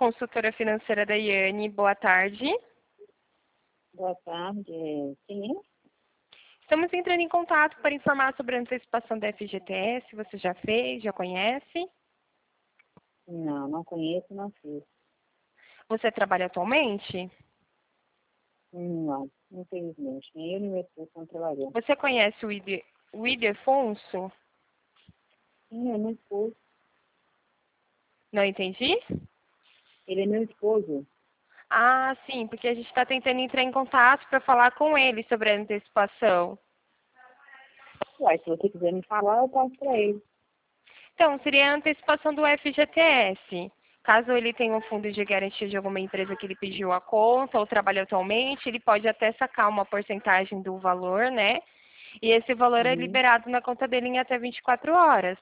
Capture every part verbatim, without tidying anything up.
consultora financeira da Iane. Boa tarde. Boa tarde. Quem é? Estamos entrando em contato para informar sobre a antecipação da F G T S. Você já fez? Já conhece? Não, não conheço, não fiz. Você trabalha atualmente? Não, infelizmente. Nem eu nem meu esposo estão trabalhando. Você conhece o Ide- o Idefonso? Sim, é meu esposo. Não entendi? Ele é meu esposo. Ah, sim, porque a gente está tentando entrar em contato para falar com ele sobre a antecipação. Uai, se você quiser me falar, eu passo para ele. Então, seria a antecipação do F G T S. Caso ele tenha um fundo de garantia de alguma empresa que ele pediu a conta ou trabalha atualmente, ele pode até sacar uma porcentagem do valor, né? E esse valor é Uhum. liberado na conta dele em até vinte e quatro horas.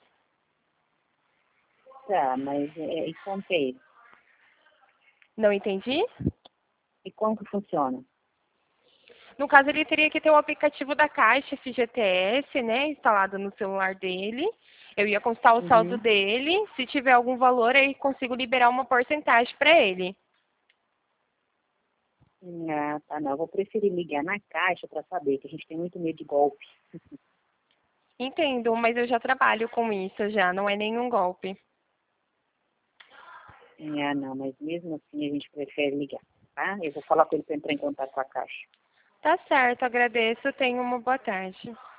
Tá, mas é, e como que é isso? Não entendi? E como que funciona? No caso, ele teria que ter o aplicativo da Caixa F G T S, né, instalado no celular dele. Eu ia constar o saldo Uhum. dele. Se tiver algum valor, aí consigo liberar uma porcentagem para ele. Ah, tá, não. Eu vou preferir ligar na caixa para saber, que a gente tem muito medo de golpe. Entendo, mas eu já trabalho com isso já, não é nenhum golpe. Ah, não, mas mesmo assim a gente prefere ligar, tá? Eu vou falar com ele para entrar em contato com a caixa. Tá certo, agradeço. Tenha uma boa tarde.